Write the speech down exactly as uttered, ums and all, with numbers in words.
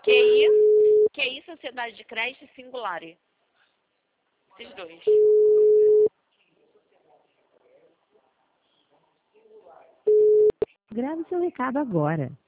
Q I, Q I Sociedade de Crédito Singular. Esses dois. Grave seu recado agora.